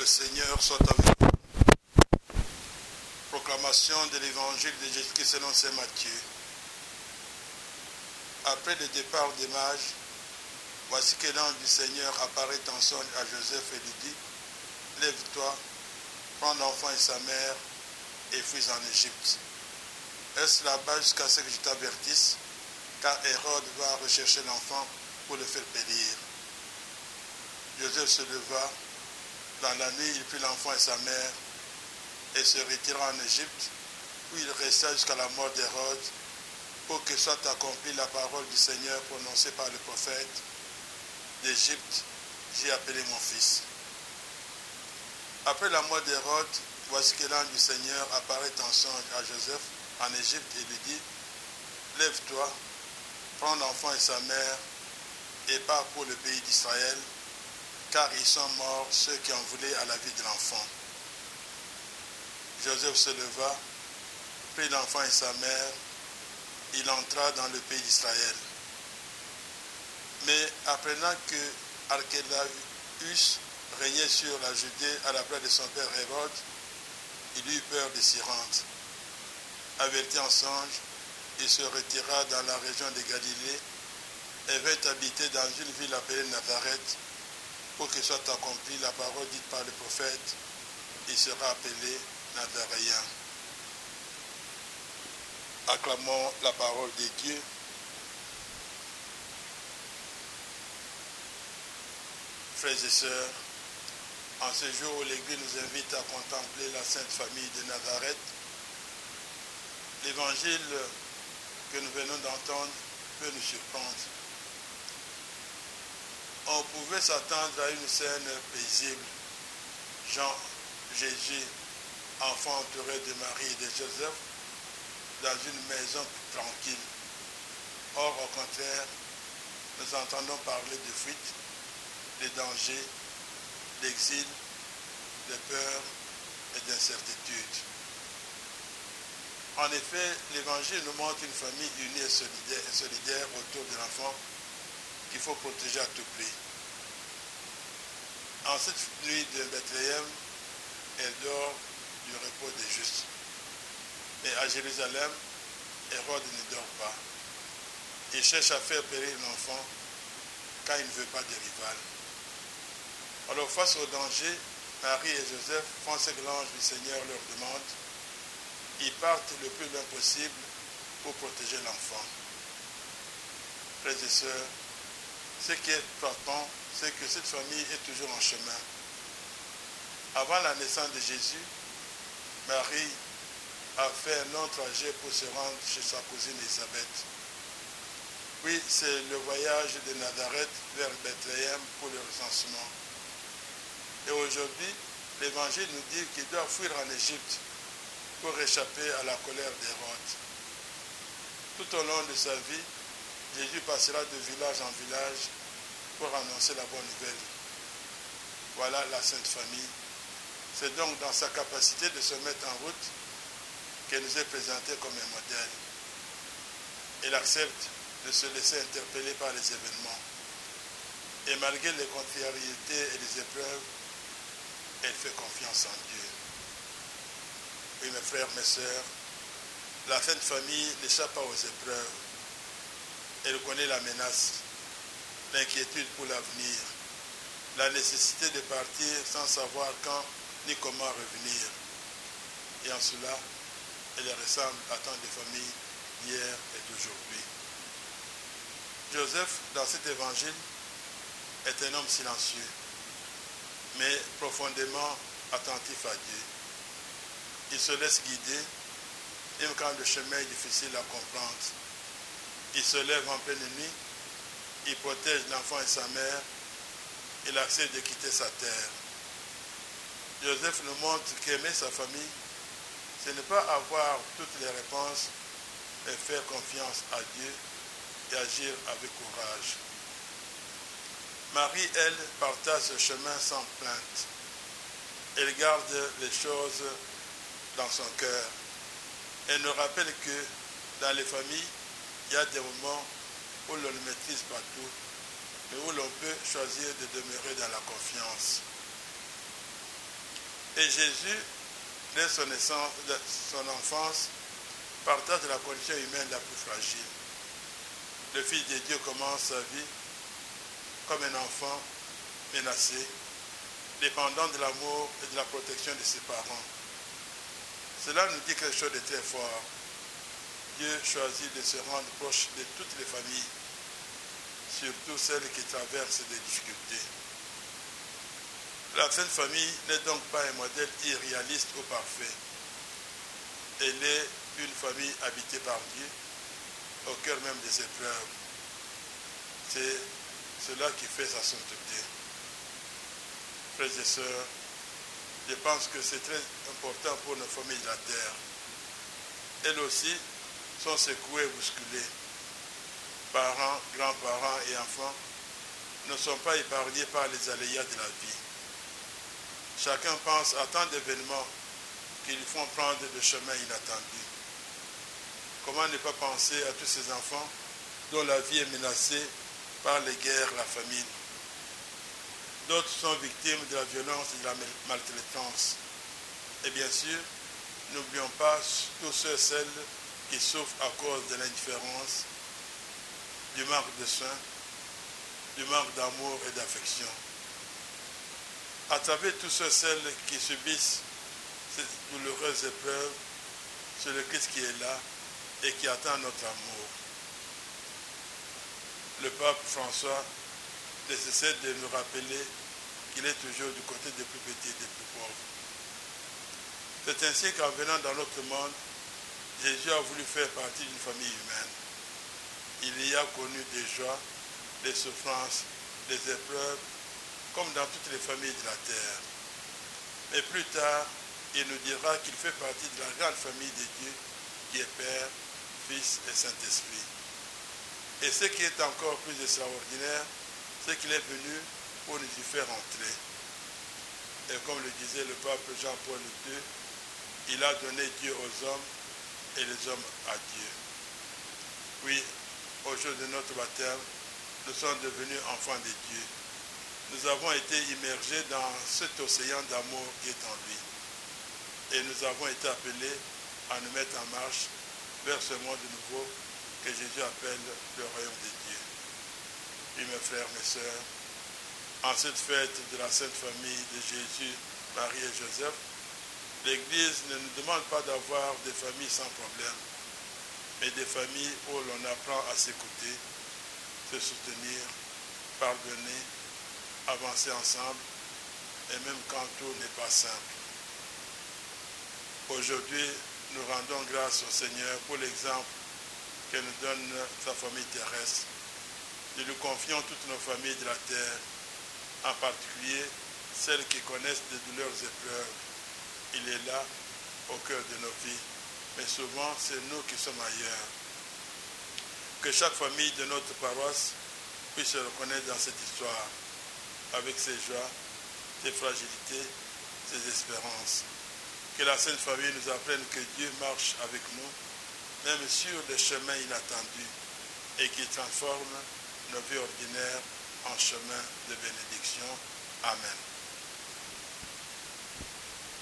Le Seigneur soit avec vous. Proclamation de l'évangile de Jésus-Christ selon saint Matthieu. Après le départ des mages, voici que l'ange du Seigneur apparaît en songe à Joseph et lui dit : Lève-toi, prends l'enfant et sa mère et fuis en Égypte. Reste là-bas jusqu'à ce que je t'avertisse, car Hérode va rechercher l'enfant pour le faire périr. Joseph se leva. Dans la nuit, il prit l'enfant et sa mère et se retira en Égypte, où il resta jusqu'à la mort d'Hérode, pour que soit accomplie la parole du Seigneur prononcée par le prophète : d'Égypte, j'ai appelé mon fils. Après la mort d'Hérode, voici que l'ange du Seigneur apparaît en songe à Joseph en Égypte et lui dit : Lève-toi, prends l'enfant et sa mère et pars pour le pays d'Israël, car ils sont morts ceux qui en voulaient à la vie de l'enfant. Joseph se leva, prit l'enfant et sa mère, il entra dans le pays d'Israël. Mais apprenant que Archélaüs régnait sur la Judée à la place de son père Hérode, il eut peur de s'y rendre. Averti en songe, il se retira dans la région de Galilée et vint habiter dans une ville appelée Nazareth, pour que soit accomplie la parole dite par le prophète: il sera appelé Nazaréen. Acclamons la parole de Dieu. Frères et sœurs, en ce jour où l'Église nous invite à contempler la Sainte Famille de Nazareth, l'évangile que nous venons d'entendre peut nous surprendre. On pouvait s'attendre à une scène paisible. Jean, Jésus, enfant entouré de Marie et de Joseph, dans une maison tranquille. Or, au contraire, nous entendons parler de fuite, de danger, d'exil, de peur et d'incertitude. En effet, l'Évangile nous montre une famille unie et solidaire autour de l'enfant qu'il faut protéger à tout prix. En cette nuit de Bethléem, elle dort du repos des justes. Mais à Jérusalem, Hérode ne dort pas. Il cherche à faire périr l'enfant car il ne veut pas de rival. Alors face au danger, Marie et Joseph font ce que l'ange du Seigneur leur demande. Ils partent le plus loin possible pour protéger l'enfant. Frères et sœurs, ce qui est frappant, c'est que cette famille est toujours en chemin. Avant la naissance de Jésus, Marie a fait un long trajet pour se rendre chez sa cousine Élisabeth. Puis c'est le voyage de Nazareth vers Bethléem pour le recensement. Et aujourd'hui, l'Évangile nous dit qu'il doit fuir en Égypte pour échapper à la colère d'Hérode. Tout au long de sa vie, Jésus passera de village en village pour annoncer la bonne nouvelle. Voilà la Sainte Famille. C'est donc dans sa capacité de se mettre en route qu'elle nous est présentée comme un modèle. Elle accepte de se laisser interpeller par les événements. Et malgré les contrariétés et les épreuves, elle fait confiance en Dieu. Oui, mes frères, mes sœurs, la Sainte Famille n'échappe pas aux épreuves. Elle connaît la menace, l'inquiétude pour l'avenir, la nécessité de partir sans savoir quand ni comment revenir. Et en cela, elle ressemble à tant de familles d'hier et d'aujourd'hui. Joseph, dans cet évangile, est un homme silencieux, mais profondément attentif à Dieu. Il se laisse guider, même quand le chemin est difficile à comprendre. Il se lève en pleine nuit, il protège l'enfant et sa mère, il accepte de quitter sa terre. Joseph nous montre qu'aimer sa famille, ce n'est pas avoir toutes les réponses, mais faire confiance à Dieu et agir avec courage. Marie, elle, partage ce chemin sans plainte. Elle garde les choses dans son cœur. Elle nous rappelle que dans les familles, il y a des moments où l'on ne maîtrise pas tout, mais où l'on peut choisir de demeurer dans la confiance. Et Jésus, dès son naissance, de son enfance, partage de la condition humaine la plus fragile. Le Fils de Dieu commence sa vie comme un enfant menacé, dépendant de l'amour et de la protection de ses parents. Cela nous dit quelque chose de très fort. Dieu choisit de se rendre proche de toutes les familles, surtout celles qui traversent des difficultés. La Sainte Famille n'est donc pas un modèle irréaliste ou parfait. Elle est une famille habitée par Dieu, au cœur même des épreuves. C'est cela qui fait sa sainteté. Frères et sœurs, je pense que c'est très important pour nos familles de la terre. Elles aussi sont secouées et bousculées. Parents, grands-parents et enfants ne sont pas épargnés par les aléas de la vie. Chacun pense à tant d'événements qui lui font prendre des chemins inattendus. Comment ne pas penser à tous ces enfants dont la vie est menacée par les guerres, la famine. D'autres sont victimes de la violence et de la maltraitance. Et bien sûr, n'oublions pas tous ceux et celles qui souffrent à cause de l'indifférence, du manque de soins, du manque d'amour et d'affection. À travers tous ceux et celles qui subissent ces douloureuses épreuves, c'est le Christ qui est là et qui attend notre amour. Le pape François ne cesse de nous rappeler qu'il est toujours du côté des plus petits et des plus pauvres. C'est ainsi qu'en venant dans notre monde, Jésus a voulu faire partie d'une famille humaine. Il y a connu des joies, des souffrances, des épreuves, comme dans toutes les familles de la terre. Mais plus tard, il nous dira qu'il fait partie de la grande famille de Dieu, qui est Père, Fils et Saint-Esprit. Et ce qui est encore plus extraordinaire, c'est qu'il est venu pour nous y faire entrer. Et comme le disait le pape Jean-Paul II, il a donné Dieu aux hommes et les hommes à Dieu. Oui, au jour de notre baptême, nous sommes devenus enfants de Dieu. Nous avons été immergés dans cet océan d'amour qui est en lui. Et nous avons été appelés à nous mettre en marche vers ce monde nouveau que Jésus appelle le royaume de Dieu. Oui, mes frères, mes sœurs, en cette fête de la Sainte Famille de Jésus, Marie et Joseph, l'Église ne nous demande pas d'avoir des familles sans problème, mais des familles où l'on apprend à s'écouter, se soutenir, pardonner, avancer ensemble, et même quand tout n'est pas simple. Aujourd'hui, nous rendons grâce au Seigneur pour l'exemple que nous donne sa famille terrestre. Nous lui confions toutes nos familles de la terre, en particulier celles qui connaissent de douleurs épreuves. Il est là, au cœur de nos vies, mais souvent c'est nous qui sommes ailleurs. Que chaque famille de notre paroisse puisse se reconnaître dans cette histoire, avec ses joies, ses fragilités, ses espérances. Que la Sainte Famille nous apprenne que Dieu marche avec nous, même sur des chemins inattendus, et qui transforme nos vies ordinaires en chemin de bénédiction. Amen.